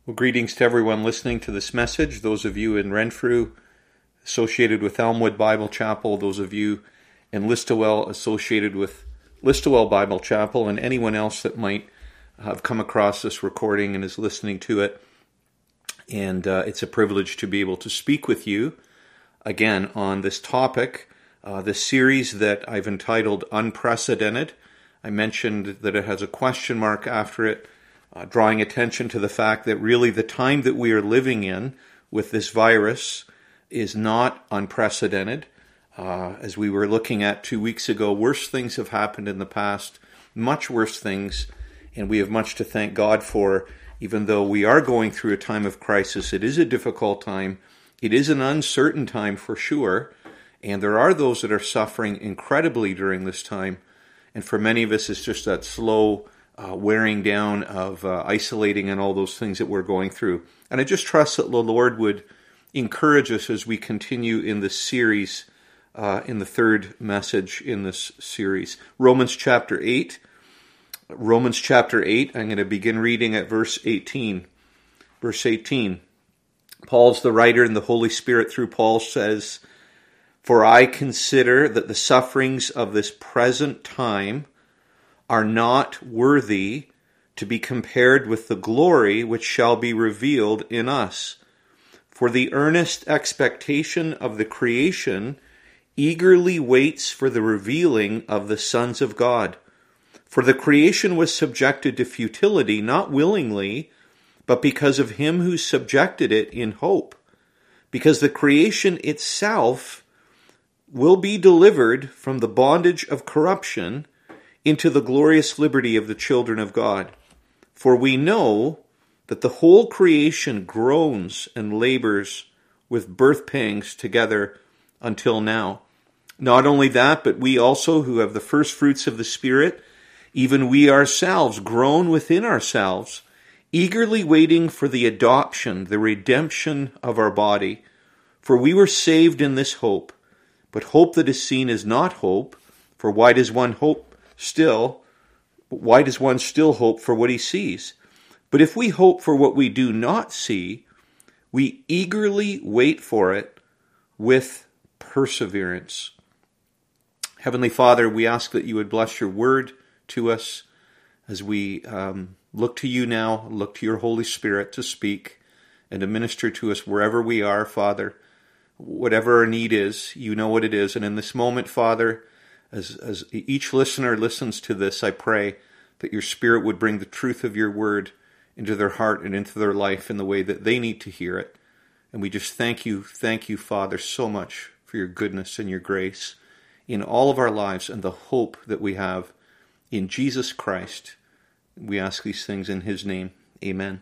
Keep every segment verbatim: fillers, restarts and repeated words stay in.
Well, greetings to everyone listening to this message, those of you in Renfrew associated with Elmwood Bible Chapel, those of you in Listowel associated with Listowel Bible Chapel, and anyone else that might have come across this recording and is listening to it. And uh, it's a privilege to be able to speak with you again on this topic, uh, this series that I've entitled Unprecedented. I mentioned that it has a question mark after it, Uh, drawing attention to the fact that really the time that we are living in with this virus is not unprecedented. Uh, as we were looking at two weeks ago, worse things have happened in the past, much worse things, and we have much to thank God for. Even though we are going through a time of crisis, it is a difficult time. It is an uncertain time for sure, and there are those that are suffering incredibly during this time, and for many of us it's just that slow Uh, wearing down of uh, isolating and all those things that we're going through. And I just trust that the Lord would encourage us as we continue in this series, uh, in the third message in this series. Romans chapter eight. Romans chapter eight, I'm going to begin reading at verse eighteen. Verse eighteen. Paul's the writer, and the Holy Spirit through Paul says, "For I consider that the sufferings of this present time are not worthy to be compared with the glory which shall be revealed in us. For the earnest expectation of the creation eagerly waits for the revealing of the sons of God. For the creation was subjected to futility, not willingly, but because of him who subjected it in hope. Because the creation itself will be delivered from the bondage of corruption into the glorious liberty of the children of God. For we know that the whole creation groans and labors with birth pangs together until now. Not only that, but we also who have the first fruits of the Spirit, even we ourselves groan within ourselves, eagerly waiting for the adoption, the redemption of our body. For we were saved in this hope. But hope that is seen is not hope, for why does one hope Still, why does one still hope for what he sees? But if we hope for what we do not see, we eagerly wait for it with perseverance." Heavenly Father, we ask that you would bless your word to us as we um, look to you now, look to your Holy Spirit to speak and to minister to us wherever we are, Father. Whatever our need is, you know what it is. And in this moment, Father, As, as each listener listens to this, I pray that your Spirit would bring the truth of your word into their heart and into their life in the way that they need to hear it. And we just thank you, thank you, Father, so much for your goodness and your grace in all of our lives and the hope that we have in Jesus Christ. We ask these things in his name. Amen.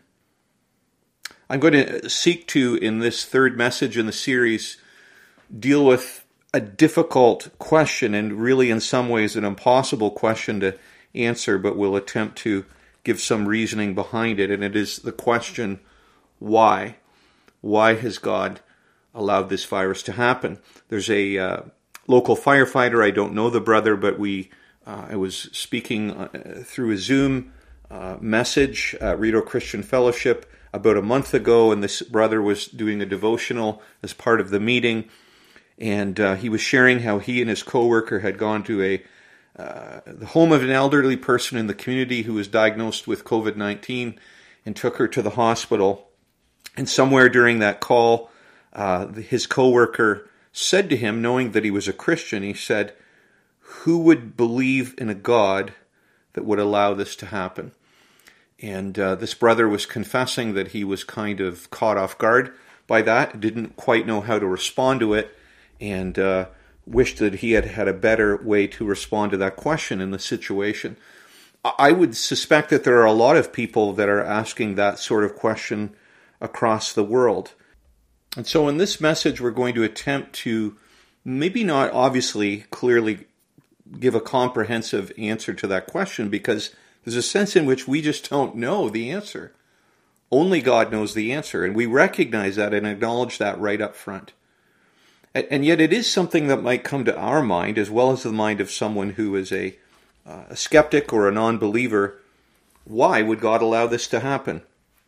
I'm going to seek to, in this third message in the series, deal with a difficult question, and really in some ways an impossible question to answer, but we'll attempt to give some reasoning behind it. And it is the question, why? Why has God allowed this virus to happen? There's a uh, local firefighter, I don't know the brother, but we uh, I was speaking uh, through a Zoom uh, message at Rideau Christian Fellowship about a month ago, and this brother was doing a devotional as part of the meeting. And uh, he was sharing how he and his coworker had gone to a uh, the home of an elderly person in the community who was diagnosed with covid nineteen and took her to the hospital. And somewhere during that call, uh, his coworker said to him, knowing that he was a Christian, he said, "Who would believe in a God that would allow this to happen?" And uh, this brother was confessing that he was kind of caught off guard by that, didn't quite know how to respond to it, and uh, wished that he had had a better way to respond to that question in the situation. I would suspect that there are a lot of people that are asking that sort of question across the world. And so in this message, we're going to attempt to maybe not obviously clearly give a comprehensive answer to that question, because there's a sense in which we just don't know the answer. Only God knows the answer, and we recognize that and acknowledge that right up front. And yet it is something that might come to our mind, as well as the mind of someone who is a, uh, a skeptic or a non-believer. Why would God allow this to happen?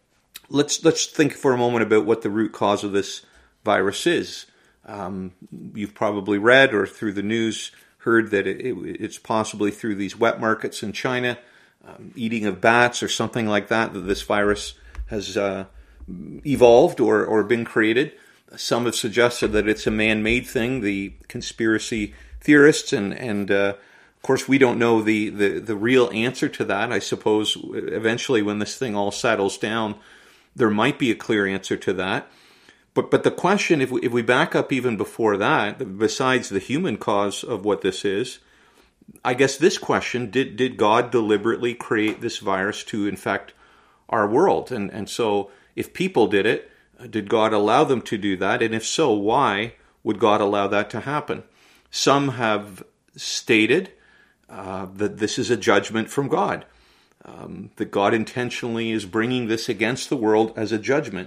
let's let's think for a moment about what the root cause of this virus is. Um, you've probably read or through the news heard that it, it, it's possibly through these wet markets in China, um, eating of bats or something like that, that this virus has uh, evolved or, or been created. Some have suggested that it's a man-made thing, the conspiracy theorists, and, and uh, of course we don't know the, the, the real answer to that. I suppose eventually when this thing all settles down, there might be a clear answer to that. But but the question, if we, if we back up even before that, besides the human cause of what this is, I guess this question, did did God deliberately create this virus to infect our world? And and so if people did it, did God allow them to do that? And if so, why would God allow that to happen? Some have stated uh, that this is a judgment from God, um, that God intentionally is bringing this against the world as a judgment.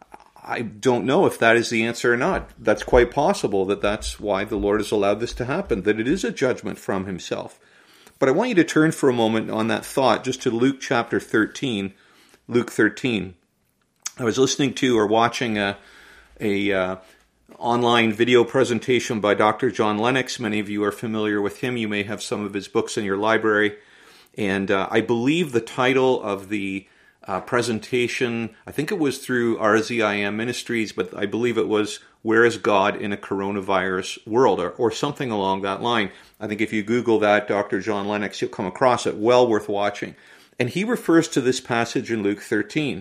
I don't know if that is the answer or not. That's quite possible that that's why the Lord has allowed this to happen, that it is a judgment from himself. But I want you to turn for a moment on that thought just to Luke chapter thirteen. Luke thirteen. I was listening to or watching a, a uh, online video presentation by Doctor John Lennox. Many of you are familiar with him. You may have some of his books in your library. And uh, I believe the title of the Uh, presentation, I think it was through R Z I M Ministries, but I believe it was Where is God in a Coronavirus World, or, or something along that line. I think if you Google that, Doctor John Lennox, you'll come across it. Well worth watching. And he refers to this passage in Luke thirteen,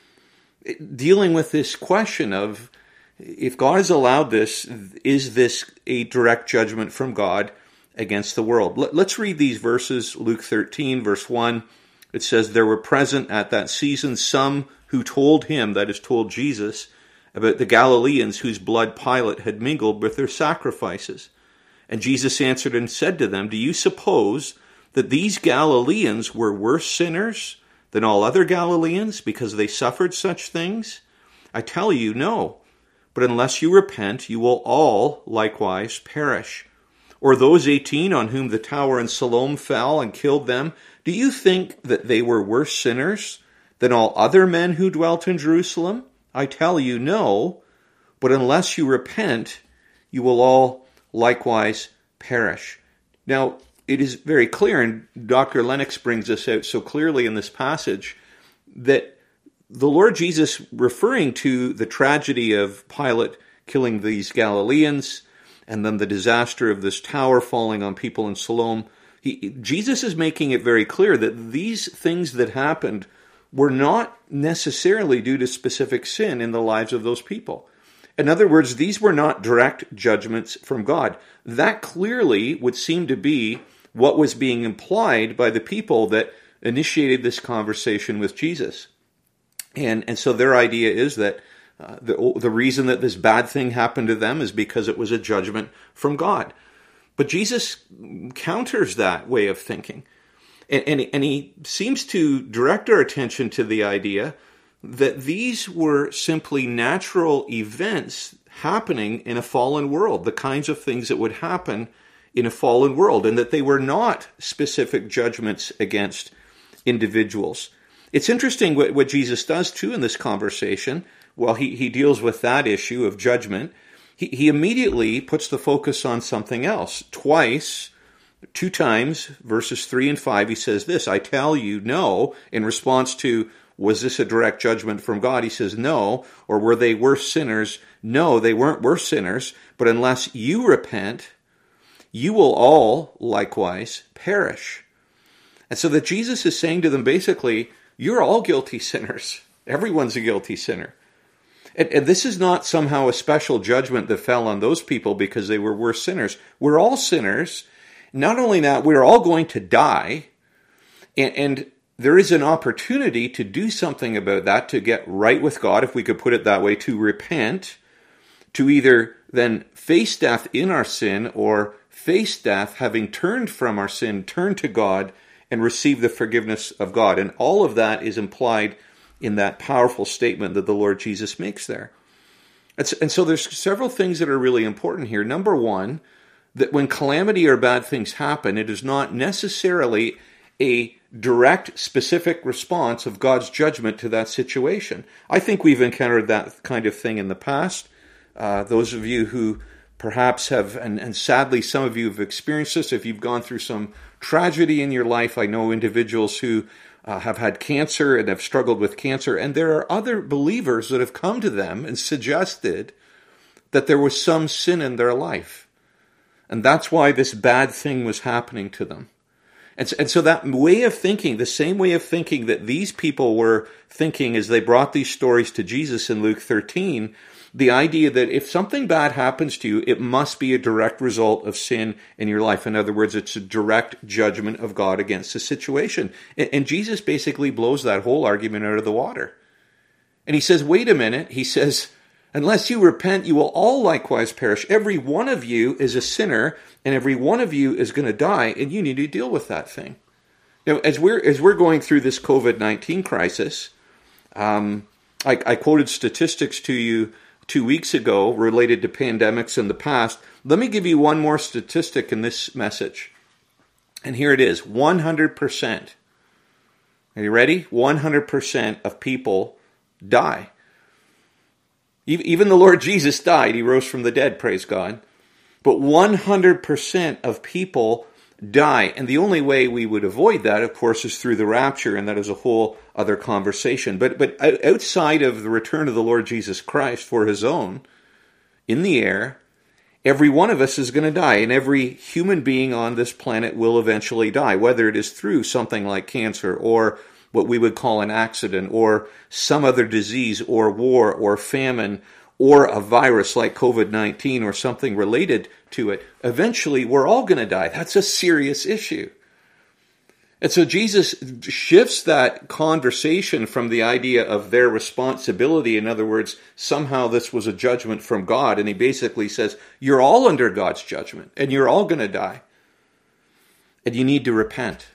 dealing with this question of, if God has allowed this, is this a direct judgment from God against the world? Let, let's read these verses. Luke thirteen, verse one. It says, there were present at that season some who told him, that is, told Jesus, about the Galileans whose blood Pilate had mingled with their sacrifices. And Jesus answered and said to them, do you suppose that these Galileans were worse sinners than all other Galileans because they suffered such things? I tell you, no. But unless you repent, you will all likewise perish. Or those eighteen on whom the tower in Siloam fell and killed them, do you think that they were worse sinners than all other men who dwelt in Jerusalem? I tell you, no. But unless you repent, you will all likewise perish. Now, it is very clear, and Doctor Lennox brings this out so clearly in this passage, that the Lord Jesus, referring to the tragedy of Pilate killing these Galileans, and then the disaster of this tower falling on people in Siloam, he, Jesus is making it very clear that these things that happened were not necessarily due to specific sin in the lives of those people. In other words, these were not direct judgments from God. That clearly would seem to be what was being implied by the people that initiated this conversation with Jesus. And, and so their idea is that Uh, the, the reason that this bad thing happened to them is because it was a judgment from God. But Jesus counters that way of thinking. And, and, and he seems to direct our attention to the idea that these were simply natural events happening in a fallen world, the kinds of things that would happen in a fallen world, and that they were not specific judgments against individuals. It's interesting what, what Jesus does, too, in this conversation. While he, he deals with that issue of judgment, he, he immediately puts the focus on something else. Twice, two times, verses three and five, he says this, I tell you, no, in response to, was this a direct judgment from God? He says, no. Or were they worse sinners? No, they weren't worse sinners, but unless you repent, you will all likewise perish. And so that Jesus is saying to them, basically, you're all guilty sinners. Everyone's a guilty sinner. And, and this is not somehow a special judgment that fell on those people because they were worse sinners. We're all sinners. Not only that, we're all going to die. And, and there is an opportunity to do something about that, to get right with God, if we could put it that way, to repent, to either then face death in our sin or face death having turned from our sin, turn to God, and receive the forgiveness of God. And all of that is implied in that powerful statement that the Lord Jesus makes there. And so there's several things that are really important here. Number one, that when calamity or bad things happen, it is not necessarily a direct, specific response of God's judgment to that situation. I think we've encountered that kind of thing in the past. Uh, those of you who perhaps have, and, and sadly some of you have experienced this, if you've gone through some tragedy in your life. I know individuals who uh, have had cancer and have struggled with cancer, and there are other believers that have come to them and suggested that there was some sin in their life. And that's why this bad thing was happening to them. And so, and so that way of thinking, the same way of thinking that these people were thinking as they brought these stories to Jesus in Luke thirteen, the idea that if something bad happens to you, it must be a direct result of sin in your life. In other words, it's a direct judgment of God against the situation. And, and Jesus basically blows that whole argument out of the water. And he says, wait a minute, he says, unless you repent, you will all likewise perish. Every one of you is a sinner, and every one of you is going to die, and you need to deal with that thing. Now, as we're as we're going through this covid nineteen crisis, um, I, I quoted statistics to you two weeks ago related to pandemics in the past. Let me give you one more statistic in this message. And here it is, one hundred percent. Are you ready? one hundred percent of people die. Even the Lord Jesus died. He rose from the dead, praise God. But one hundred percent of people die. And the only way we would avoid that, of course, is through the rapture, and that is a whole other conversation. But but outside of the return of the Lord Jesus Christ for his own, in the air, every one of us is going to die, and every human being on this planet will eventually die, whether it is through something like cancer or what we would call an accident, or some other disease, or war, or famine, or a virus like covid nineteen, or something related to it. Eventually, we're all going to die. That's a serious issue. And so Jesus shifts that conversation from the idea of their responsibility. In other words, somehow this was a judgment from God, and he basically says, you're all under God's judgment, and you're all going to die. And you need to repent.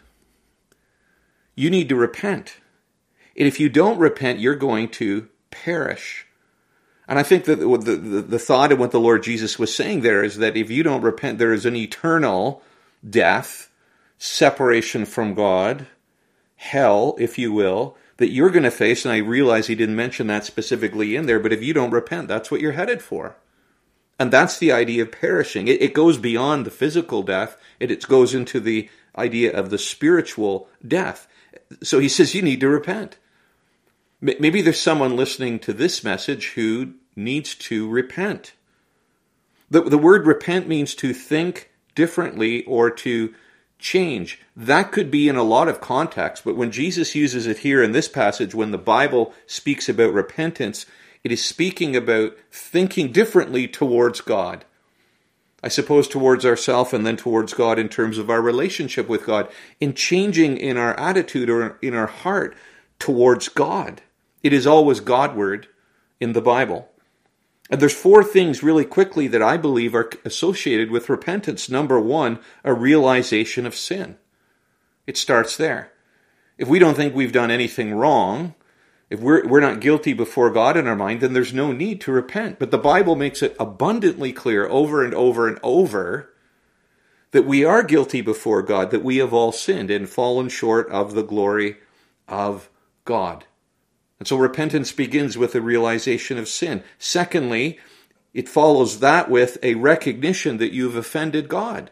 You need to repent. And if you don't repent, you're going to perish. And I think that the, the, the thought of what the Lord Jesus was saying there is that if you don't repent, there is an eternal death, separation from God, hell, if you will, that you're going to face. And I realize he didn't mention that specifically in there, but if you don't repent, that's what you're headed for. And that's the idea of perishing. It, it goes beyond the physical death. It, it goes into the idea of the spiritual death. So he says you need to repent. Maybe there's someone listening to this message who needs to repent. The, the word repent means to think differently or to change. That could be in a lot of contexts, but when Jesus uses it here in this passage, when the Bible speaks about repentance, it is speaking about thinking differently towards God. I suppose towards ourselves and then towards God in terms of our relationship with God, in changing in our attitude or in our heart towards God. It is always Godward in the Bible. And there's four things really quickly that I believe are associated with repentance. Number one, a realization of sin. It starts there. If we don't think we've done anything wrong, if we're, we're not guilty before God in our mind, then there's no need to repent. But the Bible makes it abundantly clear over and over and over that we are guilty before God, that we have all sinned and fallen short of the glory of God. And so repentance begins with a realization of sin. Secondly, it follows that with a recognition that you've offended God.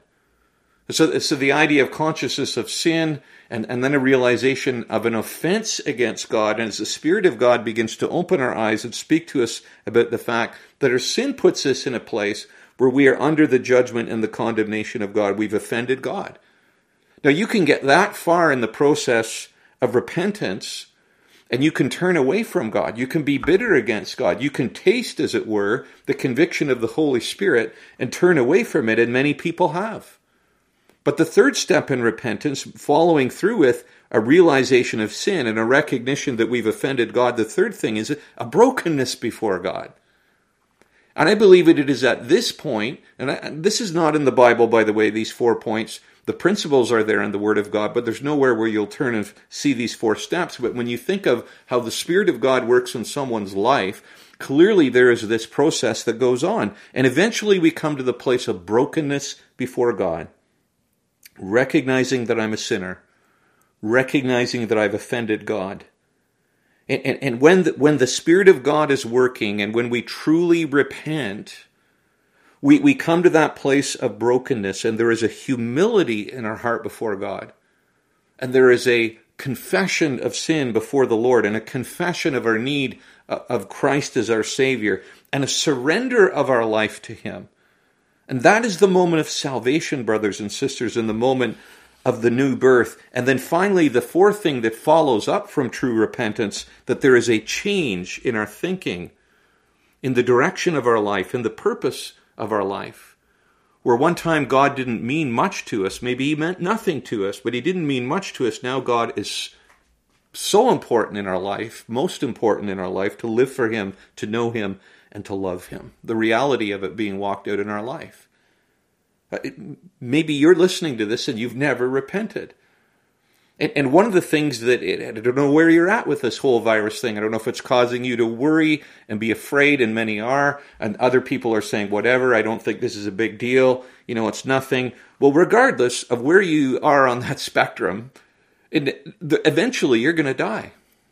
So, so the idea of consciousness of sin and, and then a realization of an offense against God. And as the Spirit of God begins to open our eyes and speak to us about the fact that our sin puts us in a place where we are under the judgment and the condemnation of God. We've offended God. Now you can get that far in the process of repentance and you can turn away from God. You can be bitter against God. You can taste, as it were, the conviction of the Holy Spirit and turn away from it, and many people have. But the third step in repentance, following through with a realization of sin and a recognition that we've offended God, the third thing is a brokenness before God. And I believe it is at this point, and I, this is not in the Bible, by the way, these four points. The principles are there in the Word of God, but there's nowhere where you'll turn and see these four steps. But when you think of how the Spirit of God works in someone's life, clearly there is this process that goes on. And eventually we come to the place of brokenness before God. Recognizing that I'm a sinner, recognizing that I've offended God. And, and, and when, the, when the Spirit of God is working and when we truly repent, we, we come to that place of brokenness, and there is a humility in our heart before God. And there is a confession of sin before the Lord, and a confession of our need of Christ as our Savior, and a surrender of our life to Him. And that is the moment of salvation, brothers and sisters, and the moment of the new birth. And then finally, the fourth thing that follows up from true repentance, that there is a change in our thinking, in the direction of our life, in the purpose of our life. Where one time God didn't mean much to us, maybe He meant nothing to us, but He didn't mean much to us. Now God is so important in our life, most important in our life, to live for Him, to know Him, and to love Him. The reality of it being walked out in our life. Maybe you're listening to this and you've never repented. And one of the things that, I don't know where you're at with this whole virus thing. I don't know if it's causing you to worry and be afraid, and many are, and other people are saying, whatever, I don't think this is a big deal. You know, it's nothing. Well, regardless of where you are on that spectrum, eventually you're going to die.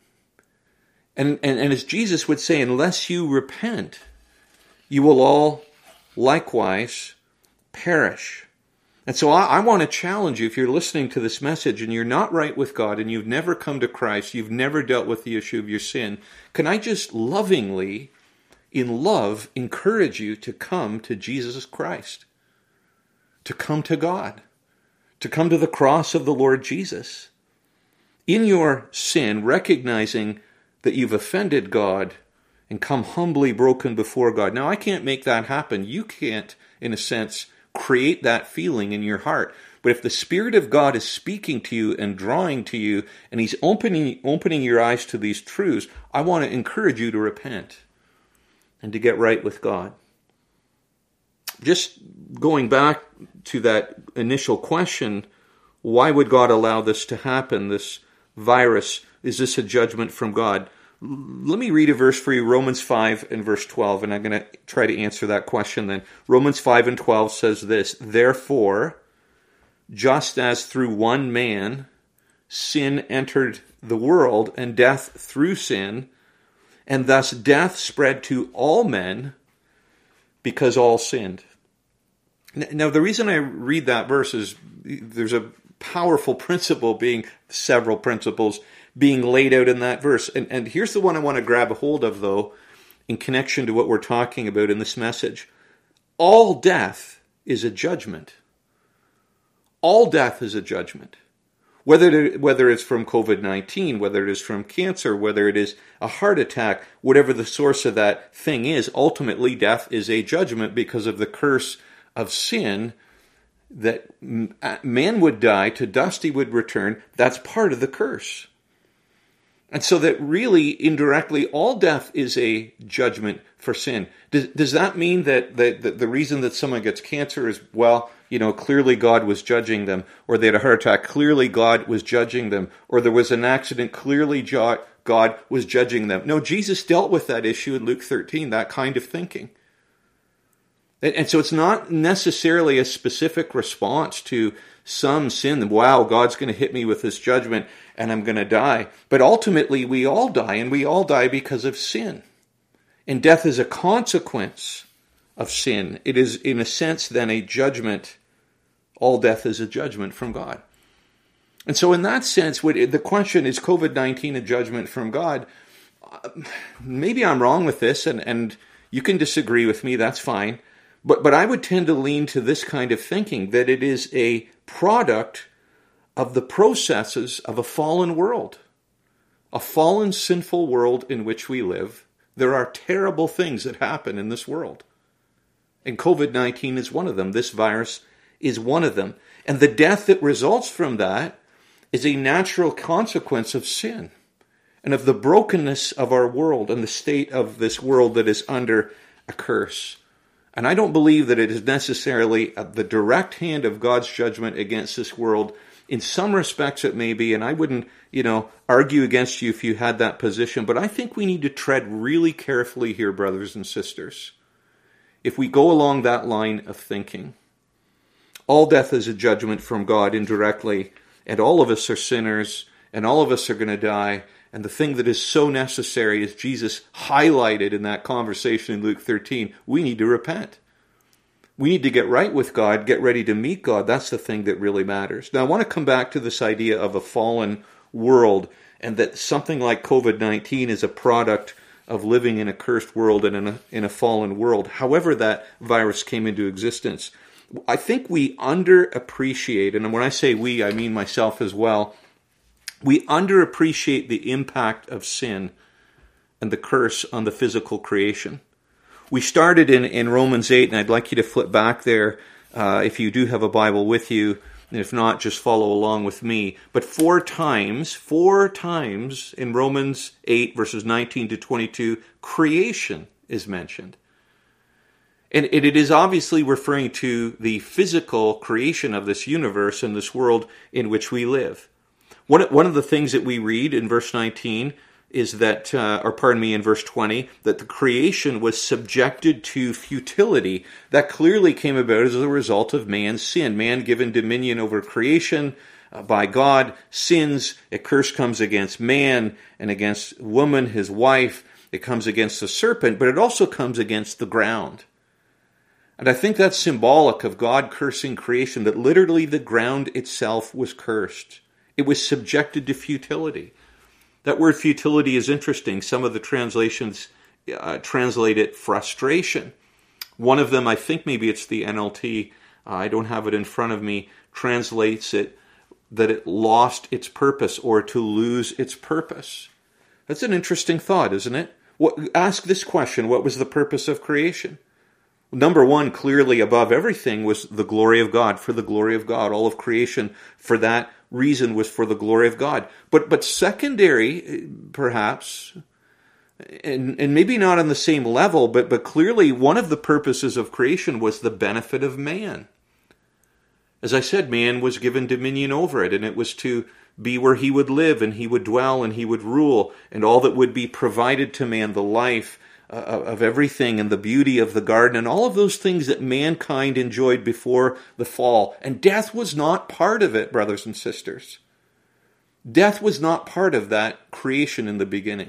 And, and, and as Jesus would say, unless you repent, you will all likewise perish. And so I, I want to challenge you, if you're listening to this message and you're not right with God and you've never come to Christ, you've never dealt with the issue of your sin, can I just lovingly, in love, encourage you to come to Jesus Christ, to come to God, to come to the cross of the Lord Jesus. In your sin, recognizing that you've offended God and come humbly broken before God. Now, I can't make that happen. You can't, in a sense, create that feeling in your heart. But if the Spirit of God is speaking to you and drawing to you, and He's opening opening your eyes to these truths, I want to encourage you to repent and to get right with God. Just going back to that initial question, why would God allow this to happen, this virus? Is this a judgment from God? Let me read a verse for you, Romans five and verse twelve, and I'm going to try to answer that question then. Romans five and twelve says this, therefore, just as through one man sin entered the world, and death through sin, and thus death spread to all men because all sinned. Now, the reason I read that verse is there's a powerful principle being, several principles being laid out in that verse. And, and here's the one I want to grab a hold of, though, in connection to what we're talking about in this message. All death is a judgment. All death is a judgment. Whether it, whether it's from covid nineteen, whether it is from cancer, whether it is a heart attack, whatever the source of that thing is, ultimately death is a judgment because of the curse of sin, that man would die, to dust he would return. That's part of the curse. And so that really, indirectly, all death is a judgment for sin. Does, does that mean that, that, that the reason that someone gets cancer is, well, you know, clearly God was judging them, or they had a heart attack, clearly God was judging them, or there was an accident, clearly God was judging them? No, Jesus dealt with that issue in Luke thirteen, that kind of thinking. And, and so it's not necessarily a specific response to some sin. Wow, God's going to hit me with this judgment and I'm going to die. But ultimately, we all die, and we all die because of sin. And death is a consequence of sin. It is, in a sense, then a judgment. All death is a judgment from God. And so in that sense, the question is, covid nineteen a judgment from God? Maybe I'm wrong with this, and, and you can disagree with me, that's fine. But, but I would tend to lean to this kind of thinking, that it is a product of the processes of a fallen world. A fallen, sinful world in which we live. There are terrible things that happen in this world. And covid nineteen is one of them. This virus is one of them. And the death that results from that is a natural consequence of sin and of the brokenness of our world and the state of this world that is under a curse. And I don't believe that it is necessarily the direct hand of God's judgment against this world. In some respects it may be, and I wouldn't, you know, argue against you if you had that position, but I think we need to tread really carefully here, brothers and sisters, if we go along that line of thinking. All death is a judgment from God indirectly, and all of us are sinners, and all of us are going to die. And the thing that is so necessary, as Jesus highlighted in that conversation in Luke thirteen, we need to repent. We need to get right with God, get ready to meet God. That's the thing that really matters. Now, I want to come back to this idea of a fallen world, and that something like covid nineteen is a product of living in a cursed world and in a, in a fallen world, however that virus came into existence. I think we underappreciate, and when I say we, I mean myself as well, we underappreciate the impact of sin and the curse on the physical creation. We started in, in Romans eight, and I'd like you to flip back there uh, if you do have a Bible with you. And if not, just follow along with me. But four times, four times in Romans eight, verses nineteen to twenty-two, creation is mentioned. And it is obviously referring to the physical creation of this universe and this world in which we live. One, one of the things that we read in verse nineteen is that, uh, or pardon me, in verse twenty, that the creation was subjected to futility. That clearly came about as a result of man's sin. Man given dominion over creation uh, by God, sins, a curse comes against man and against woman, his wife. It comes against the serpent, but it also comes against the ground. And I think that's symbolic of God cursing creation, that literally the ground itself was cursed. It was subjected to futility. That word futility is interesting. Some of the translations uh, translate it frustration. One of them, I think maybe it's the N L T, uh, I don't have it in front of me, translates it that it lost its purpose or to lose its purpose. That's an interesting thought, isn't it? What, ask this question, what was the purpose of creation? Number one, clearly above everything, was the glory of God, for the glory of God. All of creation, for that reason, was for the glory of God. But but secondary, perhaps, and, and maybe not on the same level, but, but clearly one of the purposes of creation was the benefit of man. As I said, man was given dominion over it, and it was to be where he would live, and he would dwell, and he would rule, and all that would be provided to man, the life uh, of everything, and the beauty of the garden, and all of those things that mankind enjoyed before the fall. And death was not part of it, brothers and sisters. Death was not part of that creation in the beginning.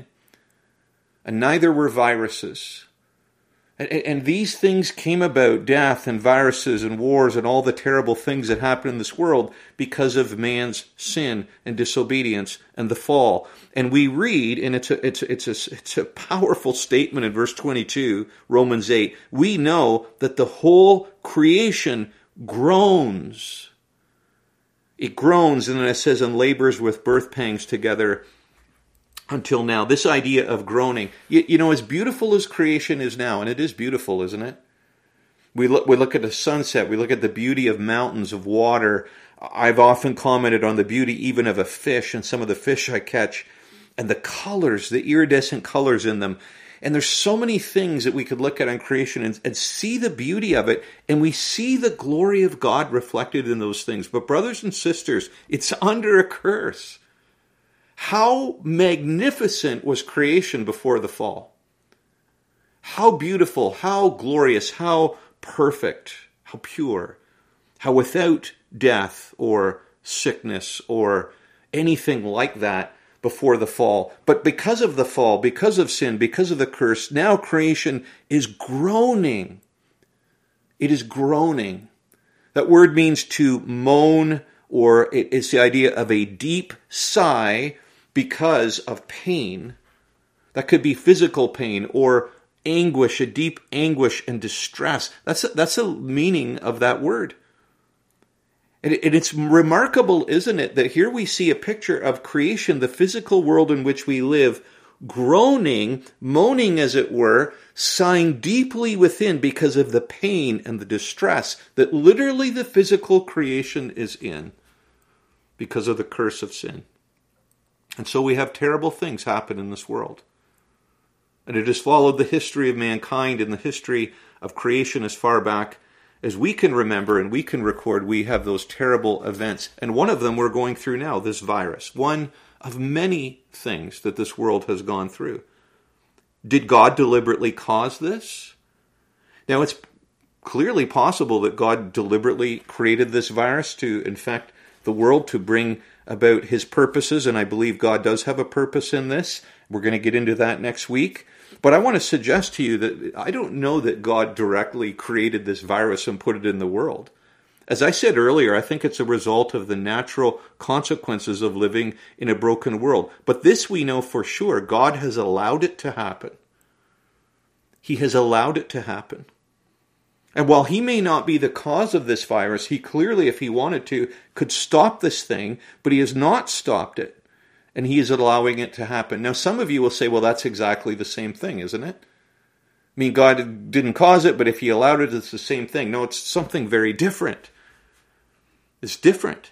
And neither were viruses. And, and these things came about, death and viruses and wars and all the terrible things that happen in this world, because of man's sin and disobedience and the fall. And we read, and it's a, it's, it's a, it's a powerful statement in verse twenty-two, Romans eight, we know that the whole creation groans. It groans, and then it says, and labors with birth pangs together until now. This idea of groaning. You, you know, as beautiful as creation is now, and it is beautiful, isn't it? We look, we look at the sunset, we look at the beauty of mountains, of water. I've often commented on the beauty even of a fish and some of the fish I catch, and the colors, the iridescent colors in them. And there's so many things that we could look at on creation and, and see the beauty of it, and we see the glory of God reflected in those things. But brothers and sisters, it's under a curse. How magnificent was creation before the fall? How beautiful, how glorious, how perfect, how pure, how without death or sickness or anything like that before the fall. But because of the fall, because of sin, because of the curse, now creation is groaning. It is groaning. That word means to moan, or it's the idea of a deep sigh because of pain. That could be physical pain or anguish, a deep anguish and distress. That's a, that's the meaning of that word. And it's remarkable, isn't it, that here we see a picture of creation, the physical world in which we live, groaning, moaning as it were, sighing deeply within because of the pain and the distress that literally the physical creation is in because of the curse of sin. And so we have terrible things happen in this world. And it has followed the history of mankind and the history of creation as far back as we can remember and we can record. We have those terrible events. And one of them we're going through now, this virus. One of many things that this world has gone through. Did God deliberately cause this? Now, it's clearly possible that God deliberately created this virus to infect the world to bring about his purposes, and I believe God does have a purpose in this. We're going to get into that next week. But I want to suggest to you that I don't know that God directly created this virus and put it in the world. As I said earlier, I think it's a result of the natural consequences of living in a broken world. But this we know for sure, God has allowed it to happen. He has allowed it to happen. And while he may not be the cause of this virus, he clearly, if he wanted to, could stop this thing, but he has not stopped it. And he is allowing it to happen. Now, some of you will say, well, that's exactly the same thing, isn't it? I mean, God didn't cause it, but if he allowed it, it's the same thing. No, it's something very different. It's different.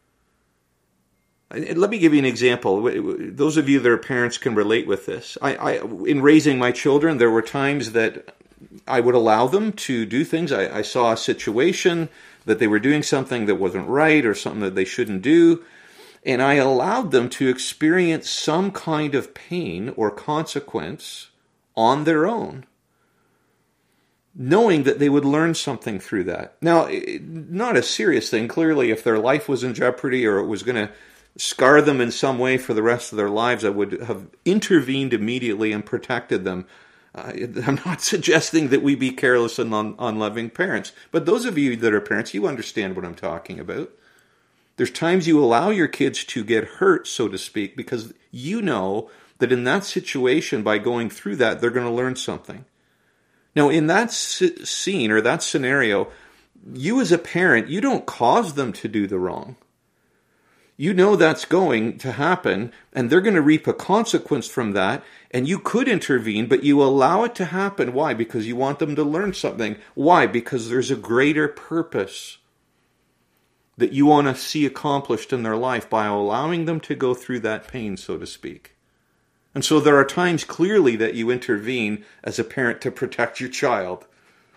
Let me give you an example. Those of you that are parents can relate with this. I, I, in raising my children, there were times that I would allow them to do things. I, I saw a situation that they were doing something that wasn't right or something that they shouldn't do, and I allowed them to experience some kind of pain or consequence on their own, knowing that they would learn something through that. Now, not a serious thing. Clearly, if their life was in jeopardy or it was going to scar them in some way for the rest of their lives, I would have intervened immediately and protected them. Uh, I'm not suggesting that we be careless and un- unloving parents, but those of you that are parents, you understand what I'm talking about. There's times you allow your kids to get hurt, so to speak, because you know that in that situation, by going through that, they're going to learn something. Now, in that c- scene or that scenario, you as a parent, you don't cause them to do the wrong. You know that's going to happen, and they're going to reap a consequence from that, and you could intervene, but you allow it to happen. Why? Because you want them to learn something. Why? Because there's a greater purpose that you want to see accomplished in their life by allowing them to go through that pain, so to speak. And so there are times clearly that you intervene as a parent to protect your child.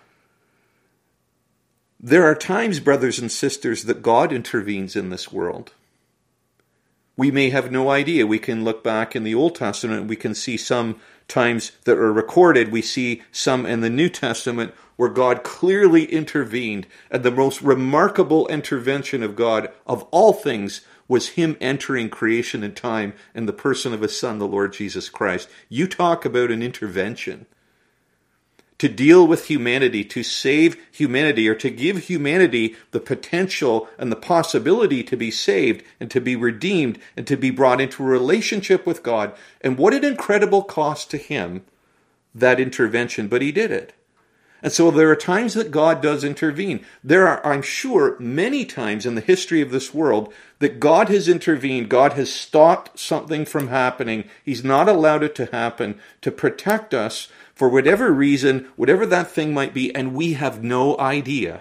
There are times, brothers and sisters, that God intervenes in this world. We may have no idea. We can look back in the Old Testament and we can see some times that are recorded. We see some in the New Testament where God clearly intervened. And the most remarkable intervention of God of all things was him entering creation and time in the person of his Son, the Lord Jesus Christ. You talk about an intervention. To deal with humanity, to save humanity, or to give humanity the potential and the possibility to be saved and to be redeemed and to be brought into a relationship with God. And what an incredible cost to him, that intervention, but he did it. And so there are times that God does intervene. There are, I'm sure, many times in the history of this world that God has intervened. God has stopped something from happening. He's not allowed it to happen to protect us for whatever reason, whatever that thing might be, and we have no idea.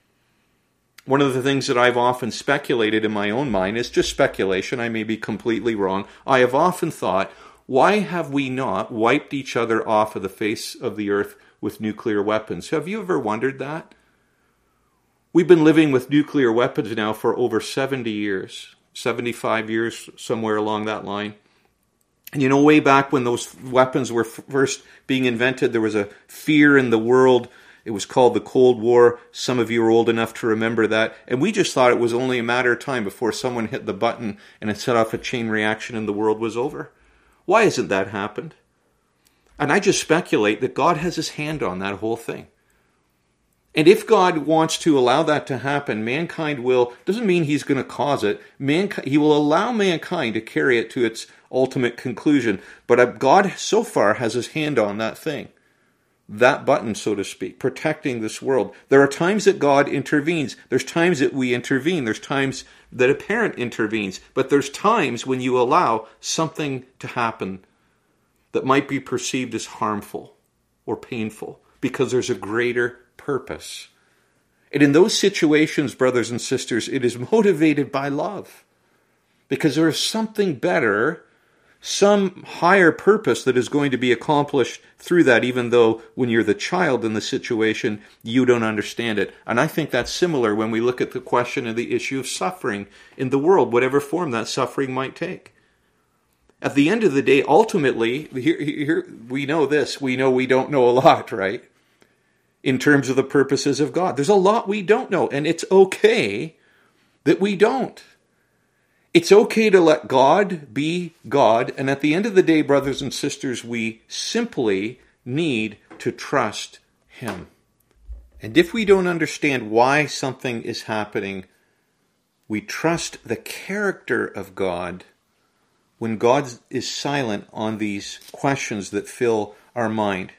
One of the things that I've often speculated in my own mind is just speculation. I may be completely wrong. I have often thought, why have we not wiped each other off of the face of the earth with nuclear weapons? Have you ever wondered that? We've been living with nuclear weapons now for over seventy years, seventy-five years, somewhere along that line. And you know, way back when those weapons were first being invented, there was a fear in the world. It was called the Cold War. Some of you are old enough to remember that. And we just thought it was only a matter of time before someone hit the button and it set off a chain reaction and the world was over. Why hasn't that happened? And I just speculate that God has his hand on that whole thing. And if God wants to allow that to happen, mankind will, doesn't mean he's going to cause it. Mankind, he will allow mankind to carry it to its ultimate conclusion. But God so far has his hand on that thing. That button, so to speak, protecting this world. There are times that God intervenes. There's times that we intervene. There's times that a parent intervenes. But there's times when you allow something to happen that might be perceived as harmful or painful because there's a greater purpose. And in those situations, brothers and sisters, it is motivated by love. Because there is something better, some higher purpose that is going to be accomplished through that, even though when you're the child in the situation, you don't understand it. And I think that's similar when we look at the question of the issue of suffering in the world, whatever form that suffering might take. At the end of the day, ultimately, here, here we know this, we know we don't know a lot, right? In terms of the purposes of God. There's a lot we don't know, and it's okay that we don't. It's okay to let God be God, and at the end of the day, brothers and sisters, we simply need to trust Him. And if we don't understand why something is happening, we trust the character of God when God is silent on these questions that fill our mind.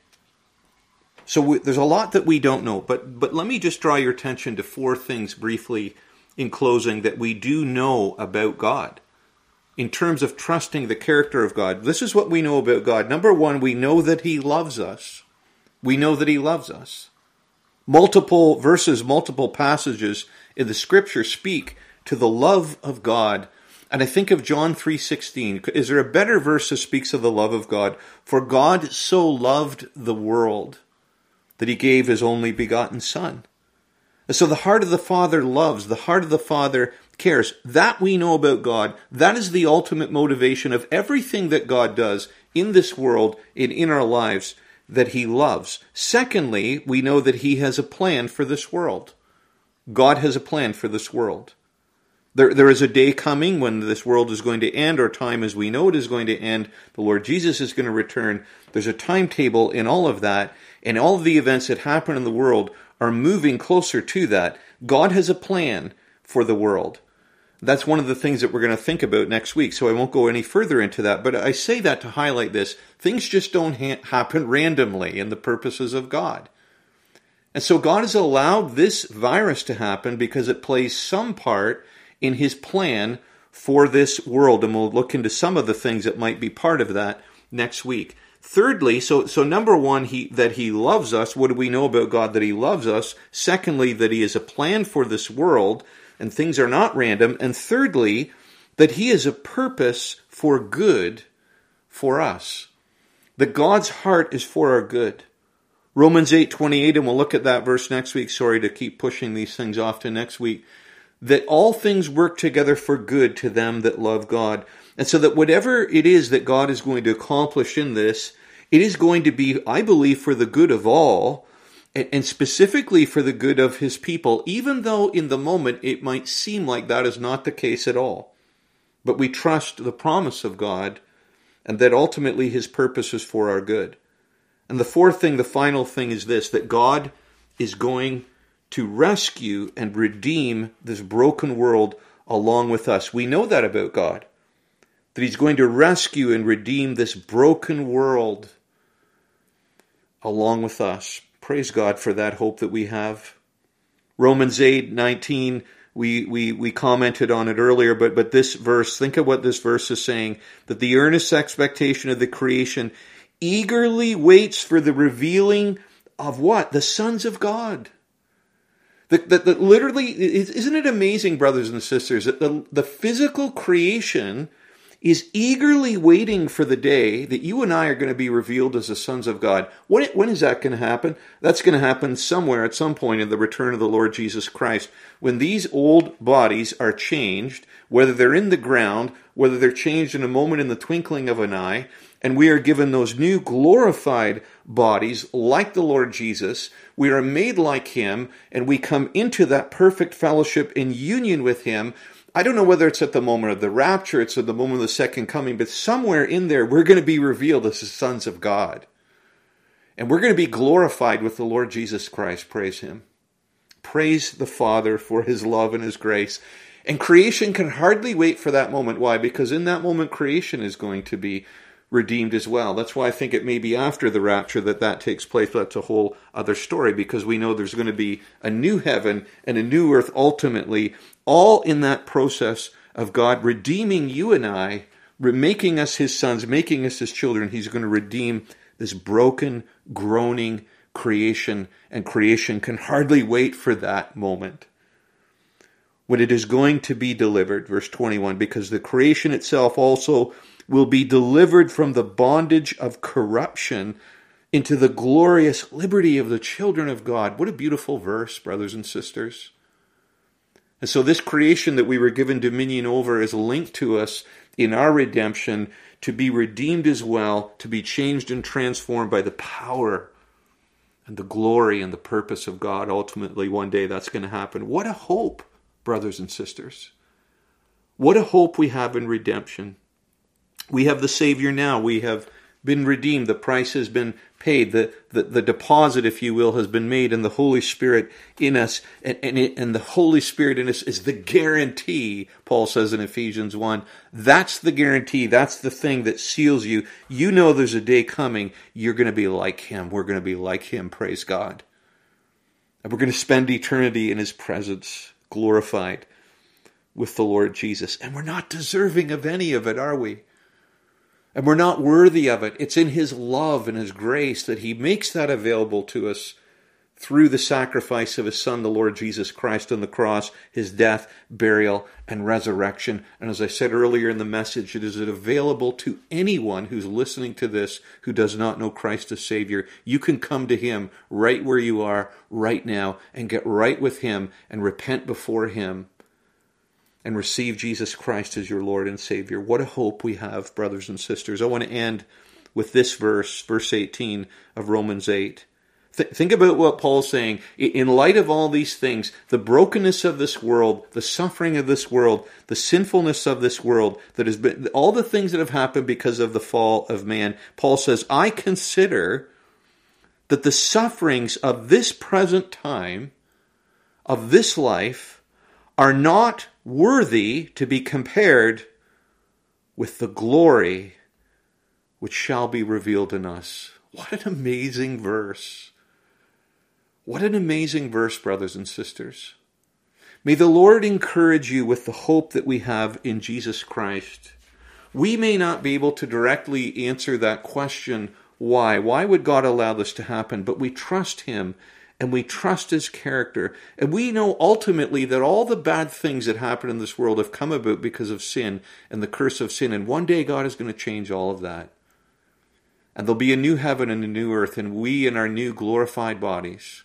So we, there's a lot that we don't know, but but let me just draw your attention to four things briefly in closing that we do know about God in terms of trusting the character of God. This is what we know about God. Number one, we know that He loves us. We know that He loves us. Multiple verses, multiple passages in the Scripture speak to the love of God. And I think of John three sixteen. Is there a better verse that speaks of the love of God? For God so loved the world that He gave His only begotten Son. And so the heart of the Father loves, the heart of the Father cares. That we know about God. That is the ultimate motivation of everything that God does in this world and in our lives, that He loves. Secondly, we know that He has a plan for this world. God has a plan for this world. There, there is a day coming when this world is going to end, or time as we know it is going to end. The Lord Jesus is going to return. There's a timetable in all of that, and all of the events that happen in the world are moving closer to that. God has a plan for the world. That's one of the things that we're going to think about next week, so I won't go any further into that. But I say that to highlight this. Things just don't ha- happen randomly in the purposes of God. And so God has allowed this virus to happen because it plays some part in His plan for this world. And we'll look into some of the things that might be part of that next week. Thirdly, so so number one, he that He loves us. What do we know about God? That He loves us. Secondly, that He has a plan for this world, and things are not random. And thirdly, that He has a purpose for good for us. That God's heart is for our good. Romans eight twenty-eight, and we'll look at that verse next week. Sorry to keep pushing these things off to next week. That all things work together for good to them that love God. And so that whatever it is that God is going to accomplish in this, it is going to be, I believe, for the good of all, and specifically for the good of His people, even though in the moment it might seem like that is not the case at all. But we trust the promise of God, and that ultimately His purpose is for our good. And the fourth thing, the final thing, is this, that God is going to rescue and redeem this broken world along with us. We know that about God, that He's going to rescue and redeem this broken world along with us. Praise God for that hope that we have. Romans eight nineteen, we, we, we commented on it earlier, but, but this verse, think of what this verse is saying, that the earnest expectation of the creation eagerly waits for the revealing of what? The sons of God. That, that, that literally, isn't it amazing, brothers and sisters, that the, the physical creation is eagerly waiting for the day that you and I are going to be revealed as the sons of God. When, when is that going to happen? That's going to happen somewhere at some point in the return of the Lord Jesus Christ. When these old bodies are changed, whether they're in the ground, whether they're changed in a moment in the twinkling of an eye, and we are given those new glorified bodies like the Lord Jesus, we are made like Him, and we come into that perfect fellowship in union with Him. I don't know whether it's at the moment of the rapture, it's at the moment of the second coming, but somewhere in there we're going to be revealed as the sons of God. And we're going to be glorified with the Lord Jesus Christ. Praise Him. Praise the Father for His love and His grace. And creation can hardly wait for that moment. Why? Because in that moment creation is going to be redeemed as well. That's why I think it may be after the rapture that that takes place. That's a whole other story, because we know there's going to be a new heaven and a new earth ultimately, all in that process of God redeeming you and I, making us His sons, making us His children. He's going to redeem this broken, groaning creation, and creation can hardly wait for that moment when it is going to be delivered. Verse twenty-one, because the creation itself also will be delivered from the bondage of corruption into the glorious liberty of the children of God. What a beautiful verse, brothers and sisters. And so this creation that we were given dominion over is linked to us in our redemption, to be redeemed as well, to be changed and transformed by the power and the glory and the purpose of God. Ultimately, one day that's going to happen. What a hope, brothers and sisters. What a hope we have in redemption. We have the Savior now. We have been redeemed. The price has been paid. The, the, the deposit, if you will, has been made, and the Holy Spirit in us. And, and, it, and the Holy Spirit in us is the guarantee, Paul says in Ephesians one. That's the guarantee. That's the thing that seals you. You know there's a day coming. You're going to be like Him. We're going to be like Him. Praise God. And we're going to spend eternity in His presence, glorified with the Lord Jesus. And we're not deserving of any of it, are we? And we're not worthy of it. It's in His love and His grace that He makes that available to us through the sacrifice of His Son, the Lord Jesus Christ, on the cross, His death, burial, and resurrection. And as I said earlier in the message, it is available to anyone who's listening to this who does not know Christ as Savior. You can come to Him right where you are right now and get right with Him and repent before Him and receive Jesus Christ as your Lord and Savior. What a hope we have, brothers and sisters. I want to end with this verse, verse eighteen of Romans eight. Th- think about what Paul's saying. In light of all these things, the brokenness of this world, the suffering of this world, the sinfulness of this world, that has been all the things that have happened because of the fall of man, Paul says, I consider that the sufferings of this present time, of this life, are not worthy to be compared with the glory which shall be revealed in us. What an amazing verse. What an amazing verse, brothers and sisters. May the Lord encourage you with the hope that we have in Jesus Christ. We may not be able to directly answer that question, why? Why would God allow this to happen? But we trust Him. And we trust His character. And we know ultimately that all the bad things that happen in this world have come about because of sin and the curse of sin. And one day God is going to change all of that. And there'll be a new heaven and a new earth. And we in our new glorified bodies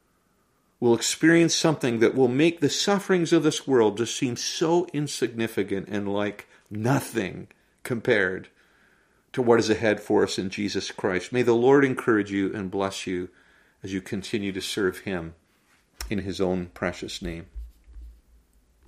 will experience something that will make the sufferings of this world just seem so insignificant and like nothing compared to what is ahead for us in Jesus Christ. May the Lord encourage you and bless you as you continue to serve Him in His own precious name.